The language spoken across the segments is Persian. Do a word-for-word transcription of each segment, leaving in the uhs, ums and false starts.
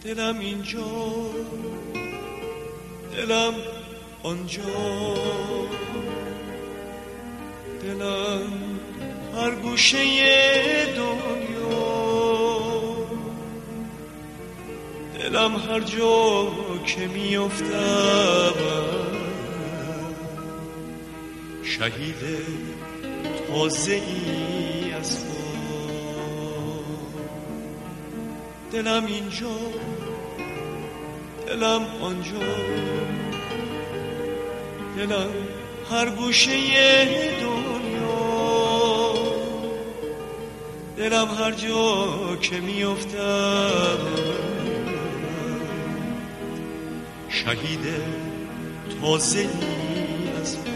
دلم اینجا، دلم آنجا، دلم هر گوشه دنیا، دلم هر جا که میافتم شهید تازه ای از تو. دلم اینجا، دلم آنجا، دلم هر گوشه دنیا، دلم هر جا که میافتم شهید تازه ای از تو.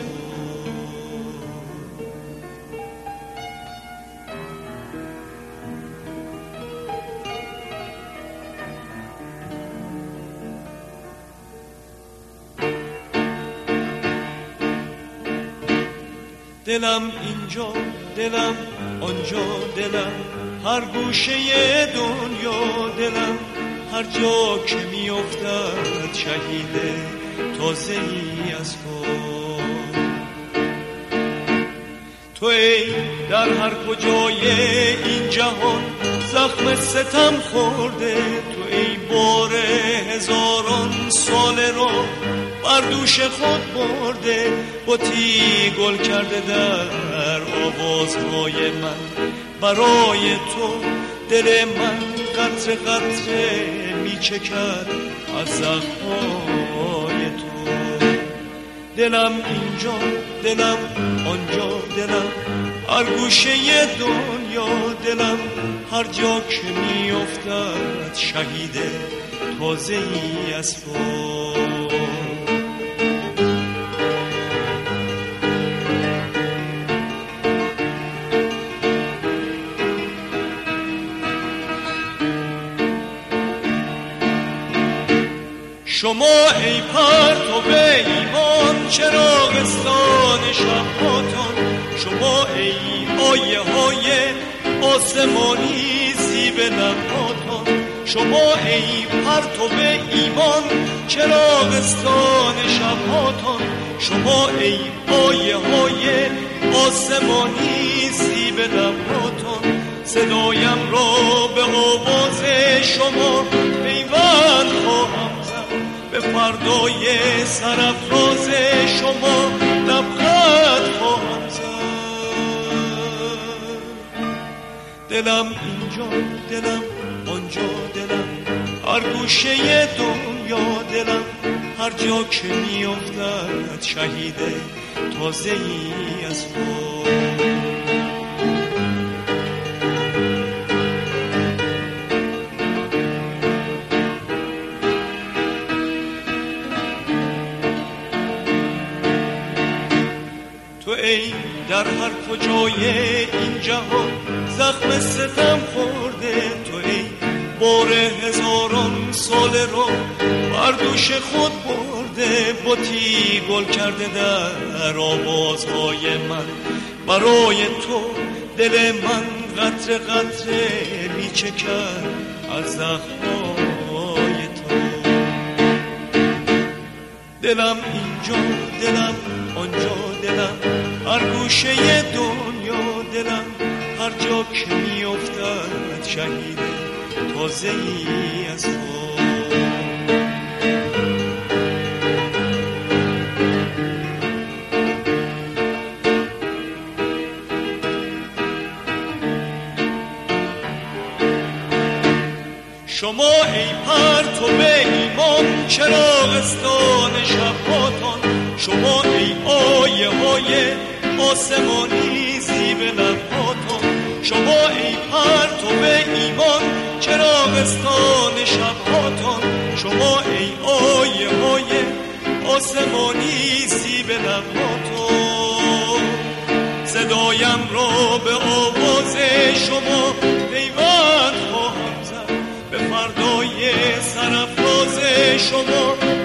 دلم اینجا، دلم آنجا، دلم هر گوشه دنیا، دلم هر جا که میافتد شهید تازه ای از تو. تو ای در هر کجای این جهان زخم ستم خورده، تو ای بار هزاران سال رو بر دوش خود برده، بطی گل کرده در آوازهای من، برای تو دل من قطره قطره میچکد از زخمهای تو. دلم اینجا، دلم آنجا، دلم هر گوشه دنیا، دلم هر جا که میافتد شهید تازه ای از تو. شما ای پرتو ایمان چراغستان شب‌هاتان، شما ای آیه های آسمانی زیب لب‌هاتان، شما ای پرتو ایمان چراغستان شب‌هاتان، شما ای آیه های آسمانی زیب لب‌هاتان، صدایم را به آواز شما پیوند خواهم به فردای سرافراز شما لبخند خواهم زد. دلم اینجا، دلم آنجا، دلم هر گوشه دنیا، دلم هر جا که میافتد شهید تازه ای از تو. تو ای در هر کجای این جهان زخم ستم خورده، تو ای بار هزاران سال رو بر دوش خود برده، بطی گل کرده در آوازهای من، برای تو دل من قطره قطره میچکد از زخمهای تو. دلم اینجا، دلم آنجا، دلم هر گوشه دنیا، دلم هر جا که میافتد شهید تازه ای از تو. شما ای پرتو ایمان چراغستان شب‌هاتان، شما ای آیه های آسمانی زیب لب‌هاتان، شما ای پرتو ایمان چراغستان شب‌هاتان، شما ای آیه های آسمانی زیب لب‌هاتان، صدایم را به آواز شما پیوند خواهم زد، به فردای سرافراز شما